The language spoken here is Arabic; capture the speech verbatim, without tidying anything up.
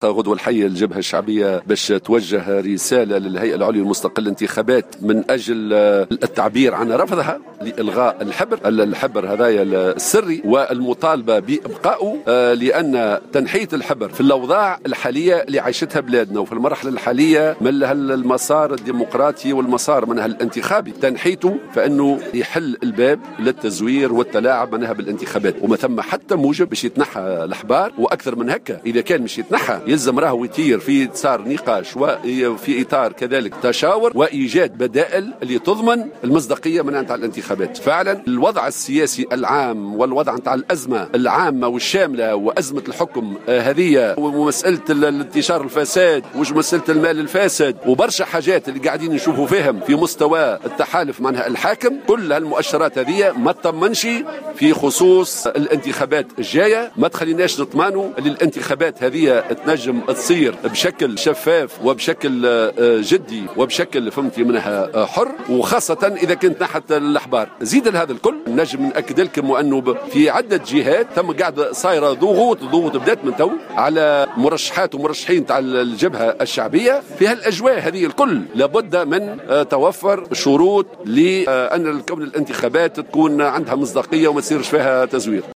غدوة الحية الجبهة الشعبية باش توجه رسالة للهيئة العليا المستقلة للانتخابات من أجل التعبير عن رفضها لإلغاء الحبر الحبر هذايا السري والمطالبة بإبقائه، لأن تنحية الحبر في الأوضاع الحالية اللي عايشتها بلادنا وفي المرحلة الحالية من المسار الديمقراطي والمسار منها الانتخابي، تنحيته فإنه يحل الباب للتزوير والتلاعب منها بالانتخابات، وما ثم حتى موجب باش يتنحى الأحبار. وأكثر من هكا إذا كان مش يتنحى يلزم راهو يطير في اطار نقاش وفي اطار كذلك تشاور وايجاد بدائل اللي تضمن المصداقيه من نتاع الانتخابات. فعلا الوضع السياسي العام والوضع نتاع الازمه العامه والشامله وازمه الحكم هذه ومساله الانتشار الفساد ومساله المال الفاسد وبرشا حاجات اللي قاعدين نشوفوا فيهم في مستوى التحالف معناها الحاكم، كل هالمؤشرات هذه ما تطمنش في خصوص الانتخابات الجايه. ما تخليناش نطمنوا للانتخابات هذه تنجم تصير بشكل شفاف وبشكل جدي وبشكل فهمتي منها حر، وخاصة إذا كنت نحت الأحبار. زيد لهذا الكل نجم نأكد لكم أنه في عدة جهات تم قاعد صايرة ضغوط ضغوط بدات من تو على مرشحات ومرشحين تاع الجبهة الشعبية. في هالأجواء هذه الكل لابد من توفر شروط لأن الكون الانتخابات تكون عندها مصداقية وما تصيرش فيها تزوير.